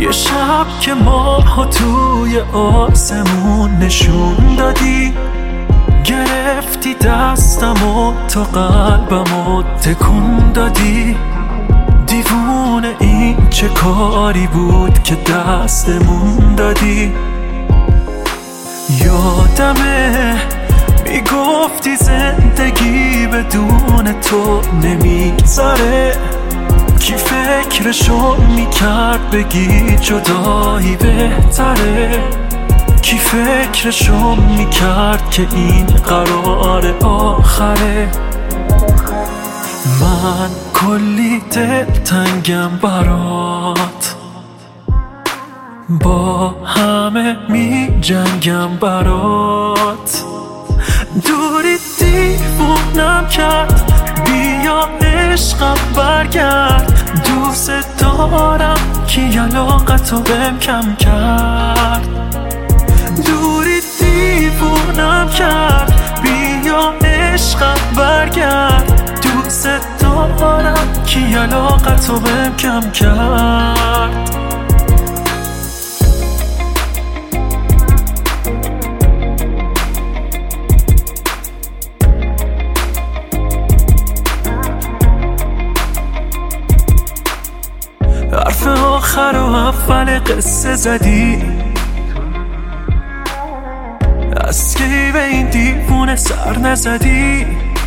یه شب که ماهو توی آسمون نشون دادی، گرفتی دستم و تا قلبمو تکون دادی. دیوونه این چه کاری بود که دستمون دادی. یادمه میگفتی زندگی بدون تو نمیگذره، کی فکرشو میکرد بگی جدایی بهتره، کی فکرشو میکرد که این قرار آخره. من کلی دلتنگم برات، با همه می جنگم برات. دوری دیوونم کرد، بیا عشقم برگرد. دوست دارم کی علاقتو بهم کم کرد. دوری دیوونم کرد، بیا عشقم برگرد. دوست دارم کی علاقتو بهم کم کرد. حرف آخر و اول قصه زدی، از کی به این دیوونه سر نزدی.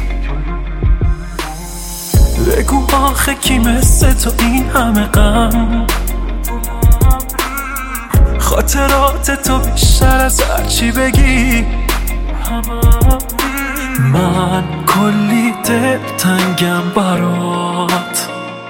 بگو آخه کی مثل تو این همه غم، خاطرات تو بیشتر از هرچی بگی. من کلی دلتنگم برات،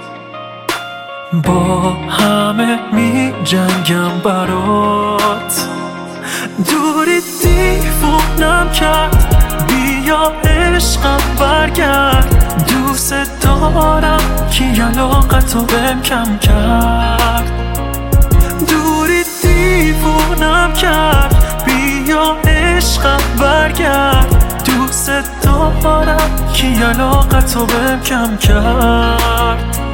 با همه می جنگم برات. دوری دیوونم کرد، بیا عشقم برگرد. دوست دارم کی علاقتو بهم کم کرد. دوری دیوونم کرد، بیا عشقم برگرد. دوست دارم کی علاقتو بهم کم کرد.